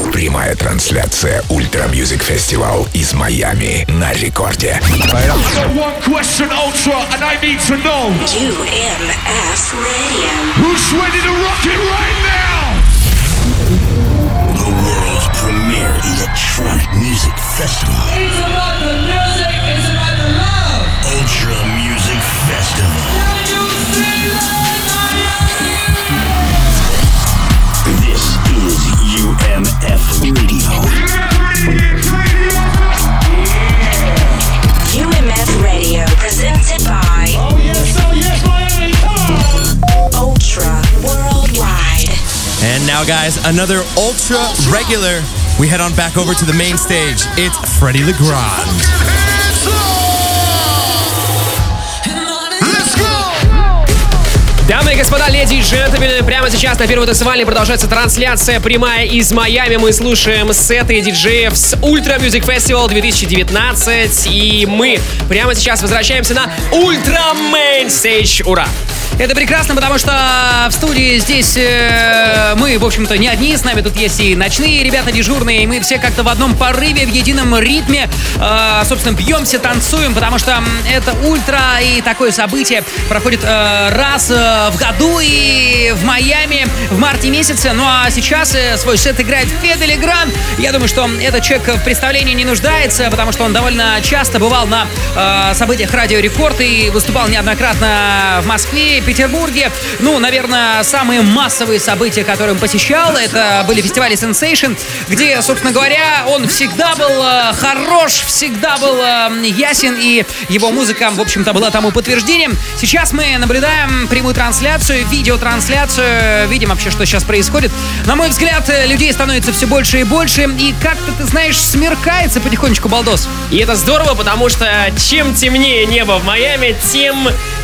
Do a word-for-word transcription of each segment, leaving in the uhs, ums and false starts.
Прямая трансляция Ультра Music Festival из Майами на рекорде. One question, Ultra, and I need to know. ю эм эф Radio. Who's ready to rock it right now? The world's premier electronic music festival. It's about the music, it's about the love. Ultra Music Festival. Can you feel it? This is ю эм эф Radio. ю эм эф Radio presented by Oh yes, oh yes, Miami, come on! Ultra Worldwide. And now, guys, another ultra regular. We head on back over to the main stage. It's Freddy Legrand. Дамы и господа, леди и джентльмены, прямо сейчас на первой танцевальной продолжается трансляция прямая из Майами. Мы слушаем сеты диджеев с Ultra Music Festival две тысячи девятнадцать. И мы прямо сейчас возвращаемся на Ultra Main Stage. Ура! Это прекрасно, потому что в студии здесь э, мы, в общем-то, не одни. С нами тут есть и ночные ребята дежурные. И мы все как-то в одном порыве, в едином ритме, э, собственно, бьемся, танцуем. Потому что это ультра, и такое событие проходит э, раз э, в году и в Майами в марте месяце. Ну а сейчас э, свой сет играет Федde Le Grand. Я думаю, что этот человек в представлении не нуждается, потому что он довольно часто бывал на э, событиях Радио Рекорд и выступал неоднократно в Москве, Петербурге. Ну, наверное, самые массовые события, которые он посещал, это были фестивали Sensation, где, собственно говоря, он всегда был э, хорош, всегда был э, ясен, и его музыка, в общем-то, была тому подтверждением. Сейчас мы наблюдаем прямую трансляцию, видеотрансляцию, видим вообще, что сейчас происходит. На мой взгляд, людей становится все больше и больше, и как-то, ты знаешь, смеркается потихонечку, балдос. И это здорово, потому что чем темнее небо в Майами, тем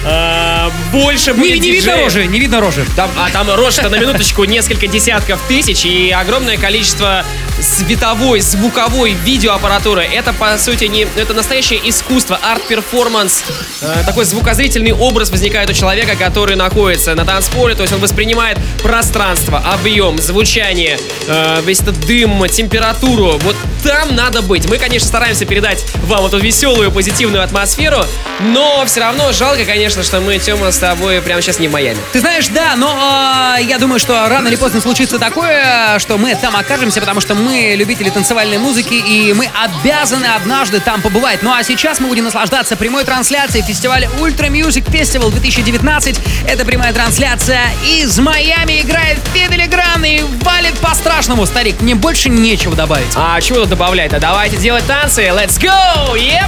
э, больше будет Не, не видно диджеев. рожи, не видно рожи. Там, а там рожь-то на минуточку несколько десятков тысяч и огромное количество световой, звуковой, видеоаппаратуры. Это, по сути, не, это настоящее искусство, арт-перформанс. Э, такой звукозрительный образ возникает у человека, который находится на танцполе. То есть он воспринимает пространство, объем, звучание, э, весь этот дым, температуру. Вот там надо быть. Мы, конечно, стараемся передать вам эту веселую, позитивную атмосферу, но все равно жалко, конечно, что мы, Тёма, с тобой прямо сейчас не в Майами. Ты знаешь, да, но э, я думаю, что рано или поздно случится такое, что мы там окажемся, потому что мы любители танцевальной музыки, и мы обязаны однажды там побывать. Ну а сейчас мы будем наслаждаться прямой трансляцией фестиваля Ultra Music Festival две тысячи девятнадцать. Это прямая трансляция из Майами. Играет Федde Le Grand и валит по-страшному. Старик, мне больше нечего добавить. А чего тут добавлять-то? Давайте делать танцы. Let's go! Yep!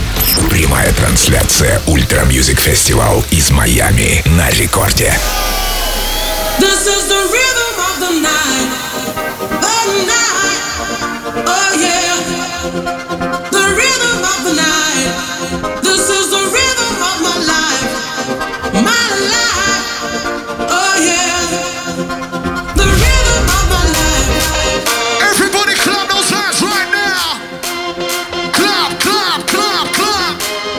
Прямая трансляция Ультра Music Festival из Майами на рекорде. This is the rhythm of the night. The night. Oh yeah. The rhythm of the night. This is the rhythm of my life. My life. Oh yeah. The rhythm of my life. Everybody clap those hands right now. Clap, clap, clap, clap.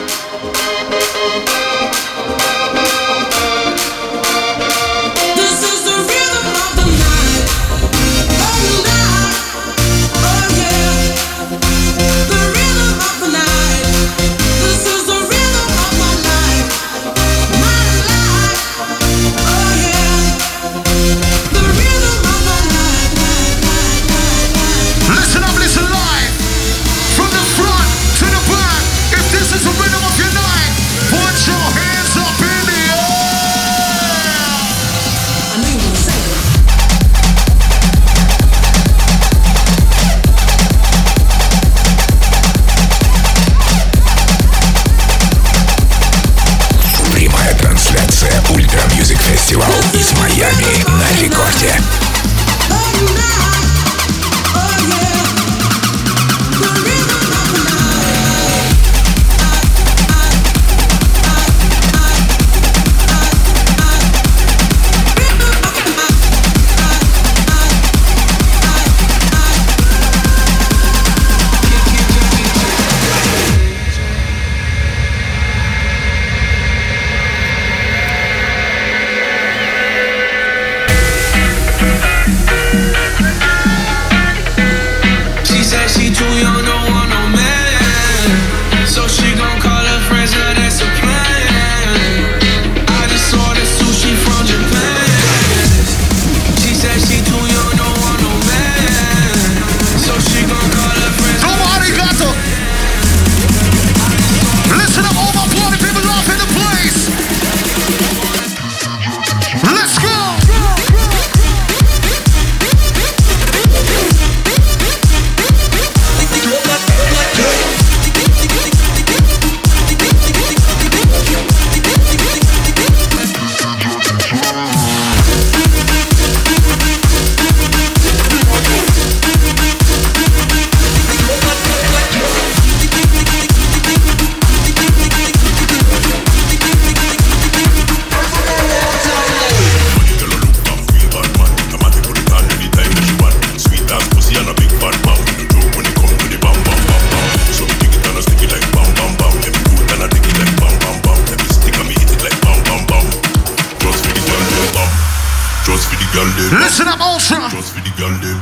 This is the rhythm of the night. Oh night. Oh yeah. The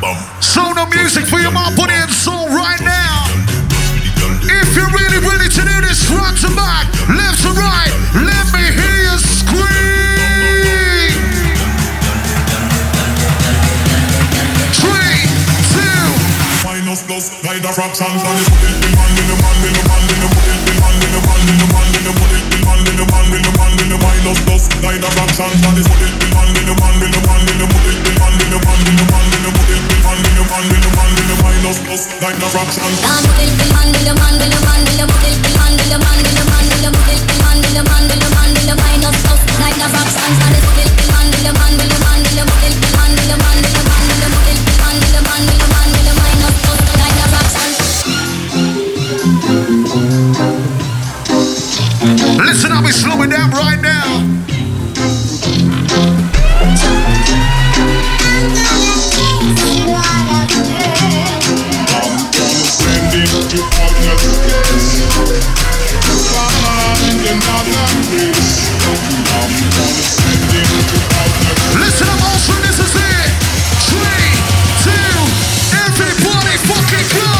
So the music for your mouth, put it in soul right now. If you're really ready to do this, front to back, left to right, let me hear you scream. Three, two. Minus plus, like the fractions on the put it in man in the man in the man in the put it in man in the man in the man in the put it in man in the man in the man in the minus plus, like the fractions on the put it in man in the man in the man in the put it in man in the man in the man in the put it in man in the man in the man in the minus plus, like the fractions. Put it in man in the man in the man in the put it in man in the man in the man in the put it in man in the man in the man in the minus plus, like the fractions on the put it in man in the man in the man in the put it in man in the man in the man in the put it in man in the man in the man in the minus plus, like the fractions. Listen up, we slow it down right now. Listen up, also, this is it. Three, two, everybody fucking go.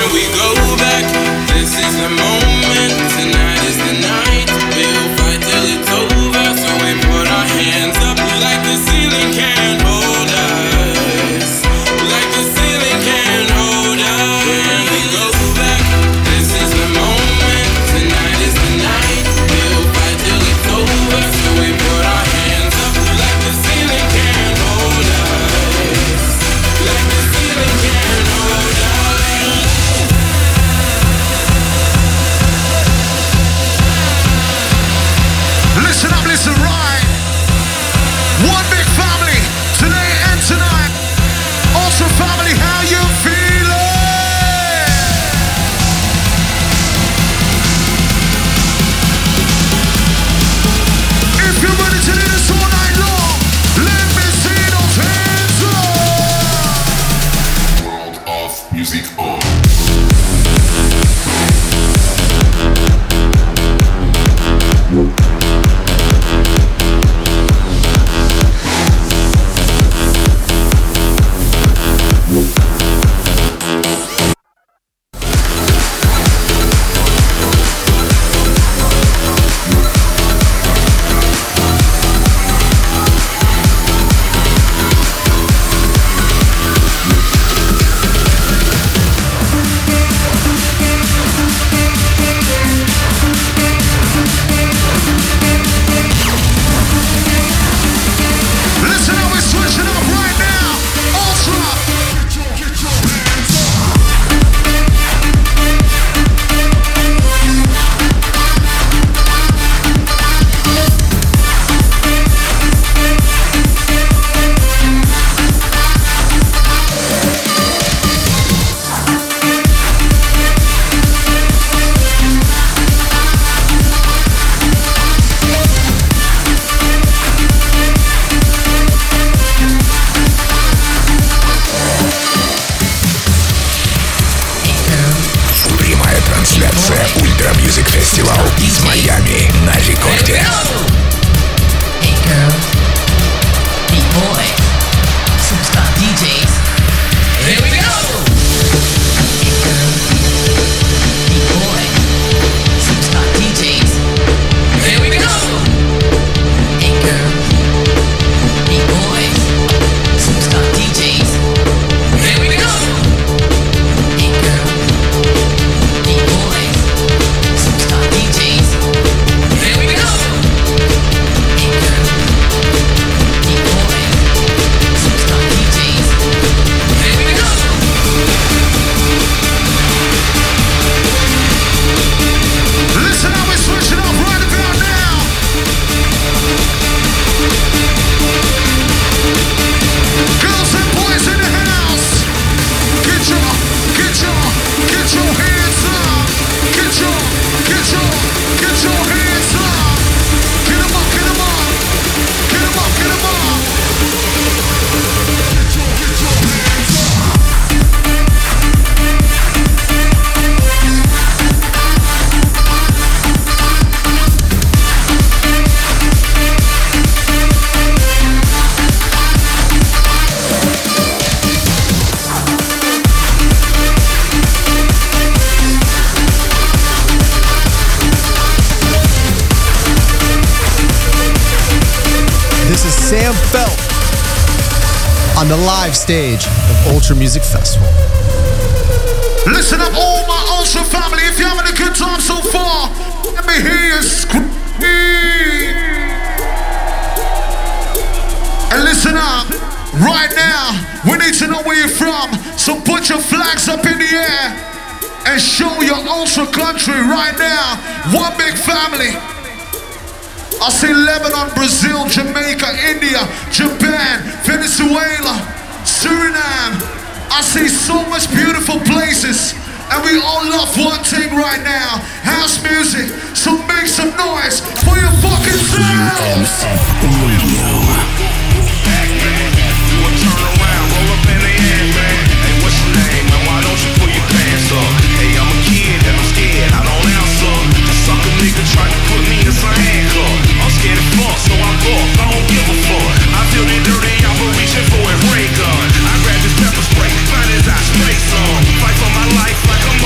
Can we go back? This is the moment. Tonight is the night. We'll fight till it's over. So we put our hands up like the ceiling can't hold us. Like the ceiling can't hold us. Can we go back? This is the moment. Tonight is the night. We'll fight till it's over. So we put our hands up like the ceiling can't hold us. Like the ceiling can't hold us. Listen up, listen right. One big family, today and tonight. Also family, how you feeling? If you're ready to do this all night long, let me see those hands up. World of music on. Listen up, we're switching up right now. Ultra. Прямая трансляция Ультра Мьюзик Фестивал из Майами на рекорде. Hey girl, hey boy, superstar ди джейс. Here we go. Hey girl, hey boy, superstar ди джейс. Here we go. Hey girl, hey boy, superstar ди джейс. Here we go. Hey girl, hey boy, superstar ди джейс. Here we go. Hey girl, hey boy, superstar ди джейs. Here we go. Listen up, we're switching up right about now. Girls and boys in the house. Get your, get your, get your hands up. Get your, get your, get your hands up. Get 'em up, get 'em up. Get 'em up, get 'em up. This is Sam Felt on the live stage of Ultra Music Festival. Listen up, all my Ultra family. If you're having a good time so far, let me hear you scream. And listen up, right now, we need to know where you're from. So put your flags up in the air and show your Ultra country right now. One big family. I see Lebanon, Brazil, Jamaica, India, Japan, Venezuela, Suriname. I see so much beautiful places, and we all love one thing right now, house music. So make some noise for your fucking selves. Turn around, roll up in the air, man. Hey, what's your name, man? Why don't you pull your pants up? Hey, I'm a kid and I'm scared, I don't answer. That sucker nigga tried to put me in some handcuff. I'm scared as fuck, so I buck. I don't give a fuck. I feel that dirty, I'm reaching for a ray gun. I grab this pepper spray, find his eye, spray some. Fight for my life like I'm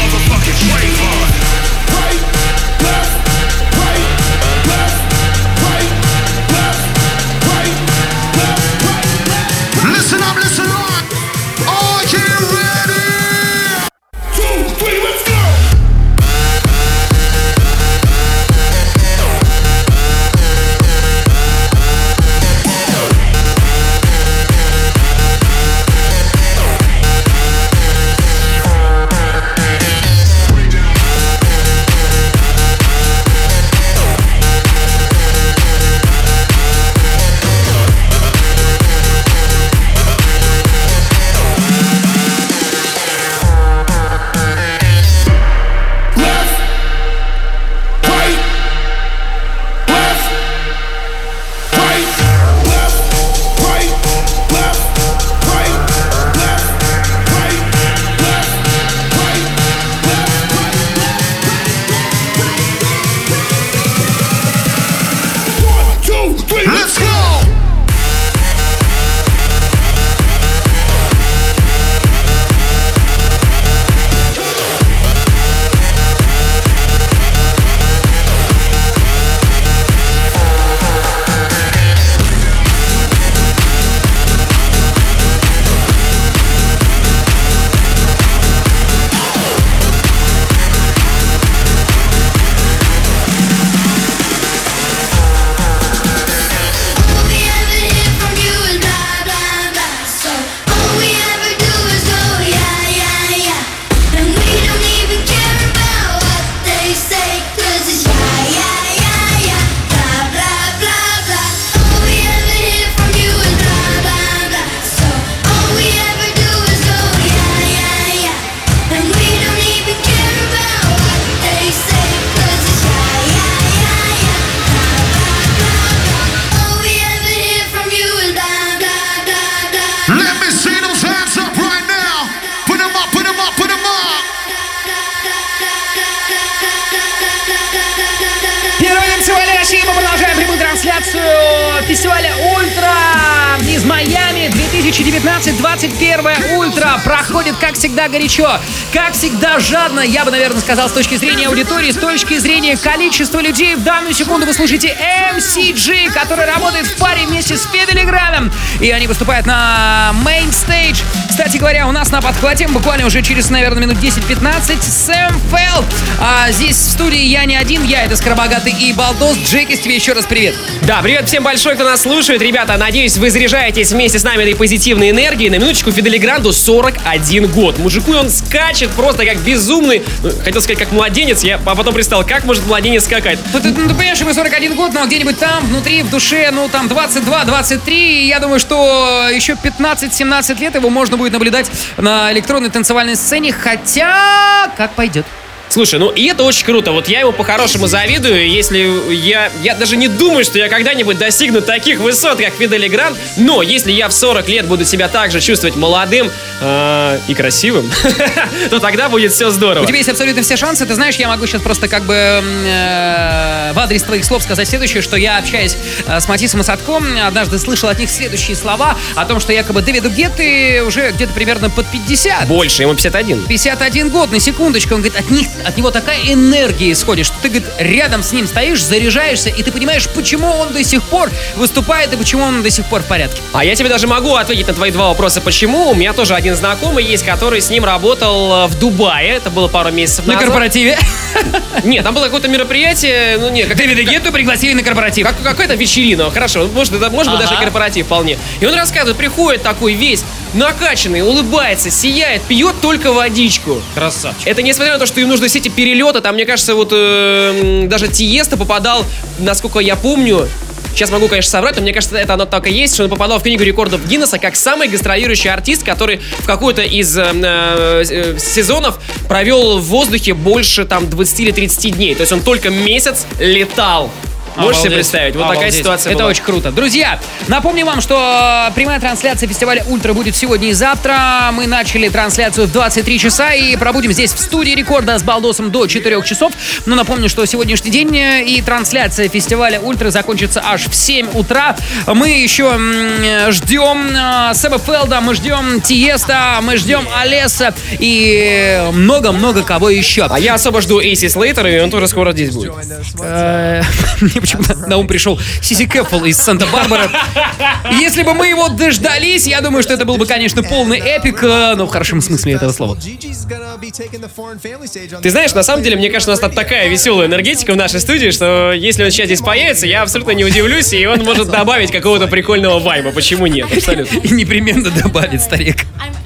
России мы продолжаем прямую трансляцию фестиваля «Ультра» из Майами. две тысячи девятнадцать двадцать первое «Ультра» проходит, как всегда, горячо, как всегда, жадно. Я бы, наверное, сказал, с точки зрения аудитории, с точки зрения количества людей. В данную секунду вы слушаете эм си джи, который работает в паре вместе с Fiddly Grandом. И они выступают на Main Stage. Кстати говоря, у нас на подхвате буквально уже через, наверное, минут десять-пятнадцать Сэм Фелд. А здесь в студии я не один, я это Скоробогатый и Балдос. Джекис, тебе еще раз привет. Да, привет всем большой, кто нас слушает. Ребята, надеюсь, вы заряжаетесь вместе с нами этой позитивной энергией. На минуточку, Fiddly Гранду сорок один год. Мужику он скачет просто как безумный. Ну, хотел сказать, как младенец. Я а потом представил, как может младенец скакать. Ну, ты, ну, ты понимаешь, ему сорок один год, но где-нибудь там, внутри, в душе, ну, там, двадцать два двадцать три. И я думаю, что еще пятнадцать-семнадцать лет его можно будет наблюдать на электронной танцевальной сцене. Хотя, как пойдет. Слушай, ну и это очень круто. Вот я ему по-хорошему завидую. Если я... Я даже не думаю, что я когда-нибудь достигну таких высот, как Fiddly Grand. Но если я в сорок лет буду себя также чувствовать молодым э, и красивым, то тогда будет все здорово. У тебя есть абсолютно все шансы. Ты знаешь, я могу сейчас просто как бы э, в адрес твоих слов сказать следующее, что я, общаясь э, с Матисом и Садком, однажды слышал от них следующие слова о том, что якобы Дэвиду Гетты уже где-то примерно под пятьдесят. Больше, ему пятьдесят один. пятьдесят один год, на секундочку. Он говорит, от них от него такая энергия исходит, что ты, говорит, рядом с ним стоишь, заряжаешься, и ты понимаешь, почему он до сих пор выступает и почему он до сих пор в порядке. А я тебе даже могу ответить на твои два вопроса, почему. У меня тоже один знакомый есть, который с ним работал в Дубае. Это было пару месяцев назад. На корпоративе? Нет, там было какое-то мероприятие. Ну, нет, как... Дэвида Гетту пригласили на корпоратив. Как, какая-то вечерина, хорошо. Может, это, может быть, ага. даже корпоратив вполне. И он рассказывает, приходит такой весь накачанный, улыбается, сияет, пьет только водичку. Красавчик. Это несмотря на то, что им нужны все эти перелеты. Там, мне кажется, вот э, даже Тиесто попадал, насколько я помню, сейчас могу, конечно, соврать, но мне кажется, это оно так и есть, что он попадал в книгу рекордов Гиннесса как самый гастролирующий артист, который в какой-то из э, э, сезонов провел в воздухе больше там двадцать или тридцать дней. То есть он только месяц летал. Можешь себе представить? Вот Обалдеть. Такая ситуация Это была. очень круто. Друзья, напомню вам, что прямая трансляция фестиваля «Ультра» будет сегодня и завтра. Мы начали трансляцию в двадцать три часа и пробудем здесь в студии рекорда с Балдосом до четырёх часов. Но напомню, что сегодняшний день и трансляция фестиваля «Ультра» закончится аж в семь утра. Мы еще ждем Сэма Фелда, мы ждем Тиеста, мы ждем Алеса и много-много кого еще. А я особо жду Эйси Слейтер, и он тоже скоро здесь будет. Почему-то на ум пришел Сиси Кэпфл из Санта-Барбары. Если бы мы его дождались, я думаю, что это был бы, конечно, полный эпик, но в хорошем смысле этого слова. Ты знаешь, на самом деле, мне кажется, у нас там такая веселая энергетика в нашей студии, что если он сейчас здесь появится, я абсолютно не удивлюсь, и он может добавить какого-то прикольного вайба. Почему нет? Абсолютно. И непременно добавит, старик.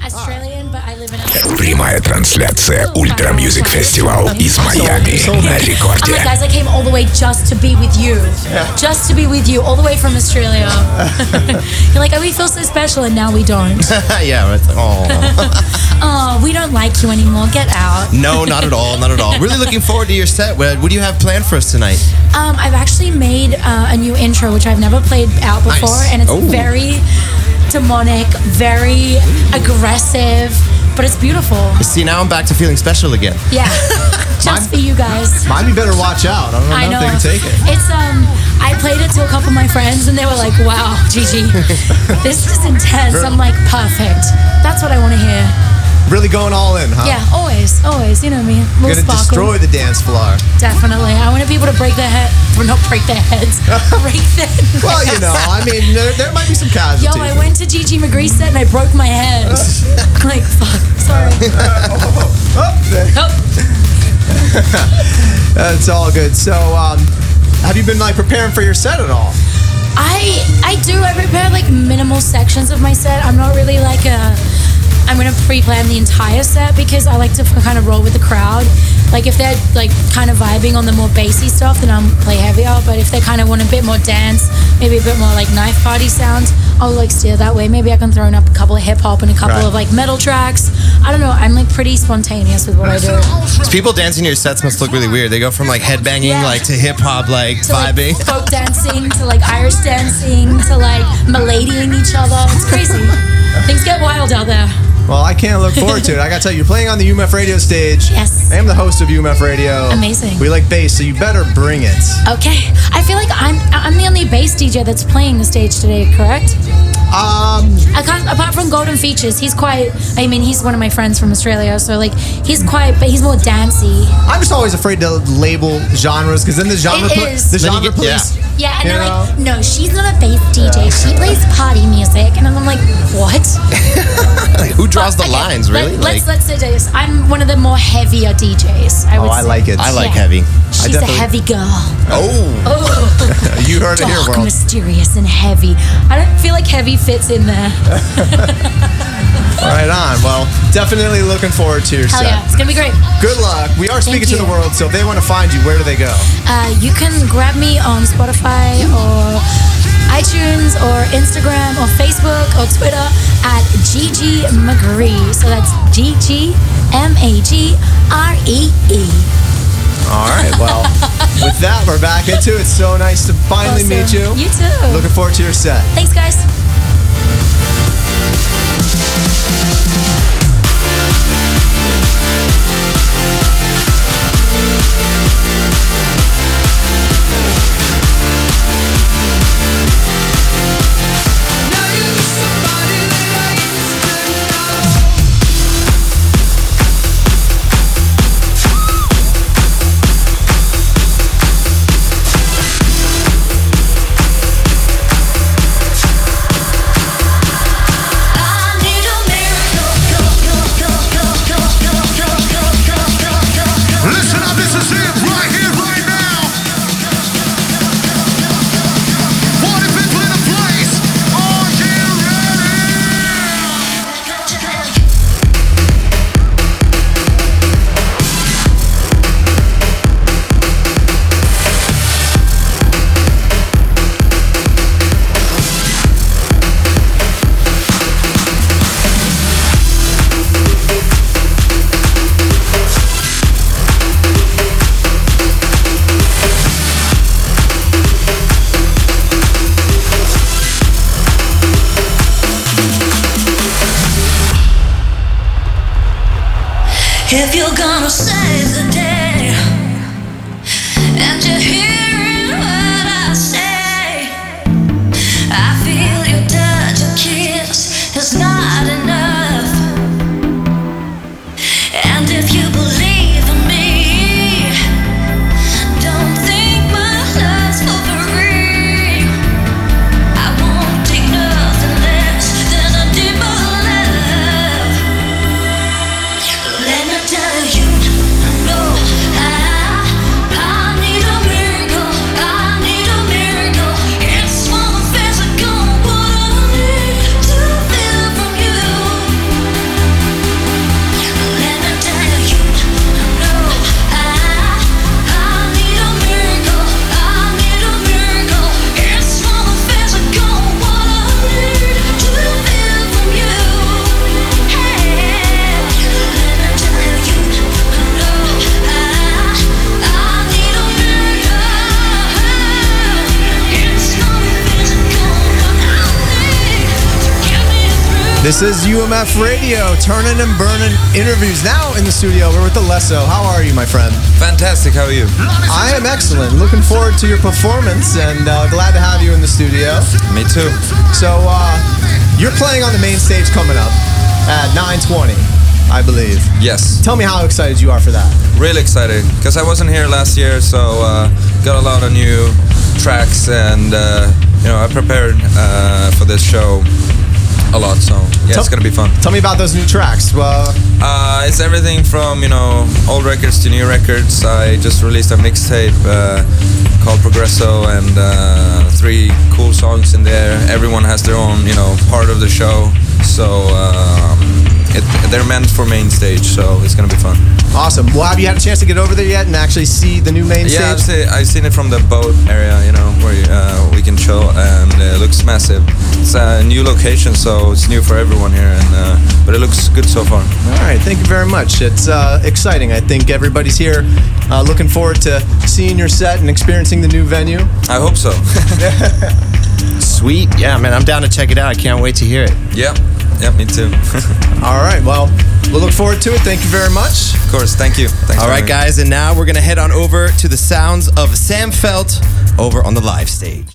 Прямая трансляция Ультра Мьюзик Фестивал из Майами на рекорде. Oh my guys, I came all the way just to be with you. Just to be with you, all the way from Australia. You're like, oh, we feel so special, and now we don't. Yeah, it's oh. Oh, we don't like you anymore. Get out. No, not at all, not at all. Really looking forward to your set. What, what do you have planned for us tonight? Um, I've actually made uh, a new intro, which I've never played out before, Nice. and it's Oh. very demonic, very aggressive, but it's beautiful. See, now I'm back to feeling special again. Yeah, just for you guys. Mine, you better watch out. I don't know, I if know. they can take it. It's um, I played it to a couple of my friends, and they were like, "Wow, Gigi, this is intense." I'm like, "Perfect. That's what I want to hear." Really going all in, huh? Yeah, always, always. You know me. You're Little gonna sparkle. destroy the dance floor. Definitely. I want people to break their head, well, not break their heads, break their. Well, you know, I mean, there, there might be some Yo, casualties. I went to Gigi McGree's set and I broke my head. Like, fuck. Sorry. That's all good. So, um, have you been like preparing for your set at all? I I do. I prepare like minimal sections of my set. I'm not really like a. I'm gonna pre-plan the entire set because I like to kind of roll with the crowd. Like if they're like kind of vibing on the more bassy stuff, then I'll play heavier. But if they kind of want a bit more dance, maybe a bit more like knife party sounds, I'll like steer that way. Maybe I can throw in up a couple of hip hop and a couple Right. of like metal tracks. I don't know. I'm like pretty spontaneous with what I do. These people dancing to your sets must look really weird. They go from like headbanging Yeah. like to hip hop like To like vibing. folk dancing, to like Irish dancing, to like maladying each other. It's crazy. Things get wild out there. Well, I can't look forward to it. I gotta tell you, you're playing on the U M F radio stage. Yes. I am the host of U M F Radio. Amazing. We like bass, so you better bring it. Okay. I feel like I'm I'm the only bass D J that's playing the stage today, correct? Um, I can't, apart from Golden Features, he's quite. I mean, he's one of my friends from Australia, so like he's quite, but he's more dancey. I'm just always afraid to label genres because then the genre, It pol- is. the Then you genre get- police. Yeah, and You they're know? like, no, she's not a bass D J. She plays party music, and I'm like, what? Like, who draws the Okay, lines, really? Let, Like, let's let's say this. I'm one of the more heavier D Js. I Oh, would I say. like it. I like Yeah. heavy. I She's a definitely- heavy girl. Oh. Oh, You heard it here, dark, world. mysterious, and heavy. I don't feel like heavy fits in there. Right on. Well, definitely looking forward to your Hell set. yeah, it's gonna be great. Good luck. We are speaking to you. the world, so if they want to find you, where do they go? Uh, you can grab me on Spotify or iTunes or Instagram or Facebook or Twitter at Gigi McGree. So that's G G M A G R E E. All right. Well, with that, we're back into it. So nice to finally Awesome. meet you. You too. Looking forward to your set. Thanks, guys. Listen up, this is it right here, right now. Party people in the place. Are you If you're gonna save the day, and you're hearing what I say, I feel your touch, your kiss is not enough. And if you believe in me, don't think my love's for free. I won't take nothing less than a deeper love. Let me tell you, no, I, I need a miracle, I need a miracle. It's more physical, what I need to feel from you. Let me tell you, no, I, I need a miracle, I need a miracle. It's more physical, what I need to feel from you. Hey, let me tell you, no, I, I need a miracle. It's more physical, what I need to get me through. This is U M F Radio, turning and burning interviews. Now in the studio, we're with Alesso. How are you, my friend? Fantastic. How are you? I am excellent. Looking forward to your performance and uh, glad to have you in the studio. Me too. So, uh, you're playing on the main stage coming up at nine twenty, I believe. Yes. Tell me how excited you are for that. Really excited because I wasn't here last year, so uh, got a lot of new tracks, and uh, you know I prepared uh, for this show a lot. So yeah, it's gonna be fun. Tell me about those new tracks. Well, Uh, it's everything from you know old records to new records. I just released a mixtape uh, called Progresso, and uh, three cool songs in there. Everyone has their own you know part of the show, so um, it, they're meant for main stage. So it's gonna be fun. awesome. Well, have you had a chance to get over there yet and actually see the new main Yeah, I've stage? seen, I've seen it from the boat area, you know, where uh, we can chill, and it looks massive. It's a new location, so it's new for everyone here, and uh, but it looks good so far. All right, thank you very much. It's uh, exciting. I think everybody's here uh, looking forward to seeing your set and experiencing the new venue. I hope so. Sweet. Yeah, man, I'm down to check it out. I can't wait to hear it. Yeah, Yeah, me too. All right, well, we'll look forward to it. Thank you very much. Of course, thank you. Thanks All for right, having me. guys, and now we're going to head on over to the sounds of Sam Felt over on the live stage.